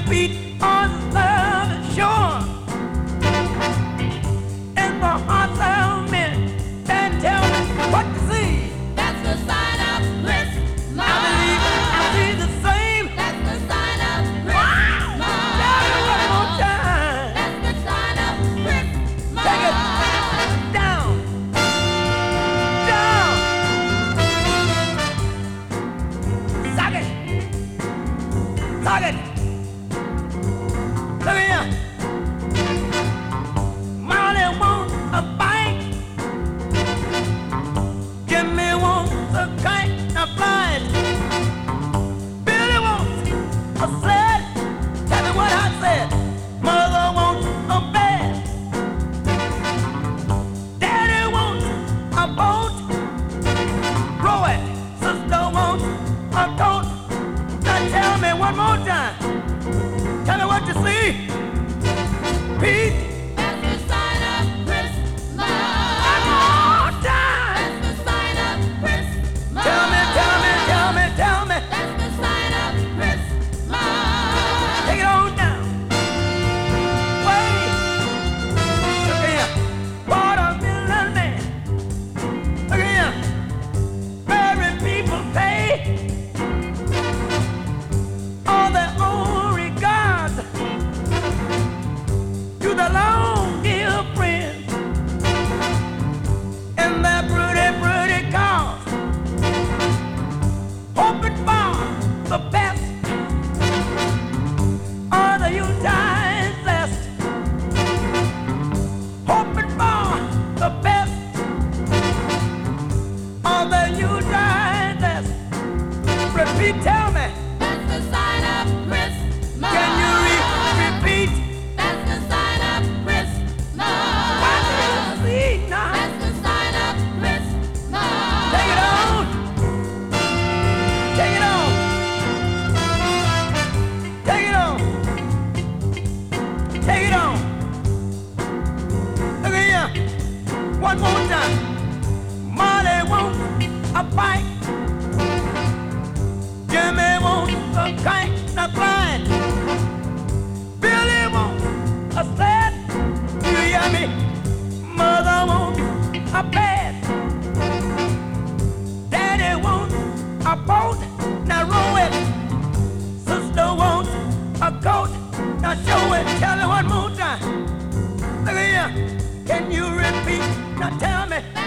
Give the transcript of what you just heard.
feet on the shore. And the hearts of men that tell me what to see. That's the sign of Christmas. I believe I see the same. That's the sign of Wow! Christmas. Tell me one more time. That's the sign of Christmas. Take it down, down. Suck it, suck it. Look here. Molly wants a bike. Jimmy wants a kite, a flight. Billy wants a sled. Tell me what I said. Mother wants a bed. Daddy wants a boat. Row it. Sister wants a coat. Now tell me one more time. Tell me what you see. Pete. That's the sign of Christmas. One more time. That's the sign of Christmas. Tell me, tell me, tell me, tell me. That's the sign of Christmas. Take it on down. Wait. Look here. Watermelon man. Look here. Married people pay all their own regards to the long dear friends and their pretty, pretty cars. Hoping for the best on the Yuletide zest. Hoping for the best on the Yuletide zest. Repeat, tell me. That's the sign of Christmas. Can you repeat? That's the sign of Christmas. What do you see now? That's the sign of Christmas. Take it on. Take it on. Take it on. Take it on. Look at here. One more time. Molly wants a bike. Jimmy wants a kite, a flight. Billy wants a sled. You hear me? Mother wants a bed. Daddy wants a boat. Now row it. Sister wants a coat. Now show it. Tell me one more time. Look at here. Can you repeat? Now tell me.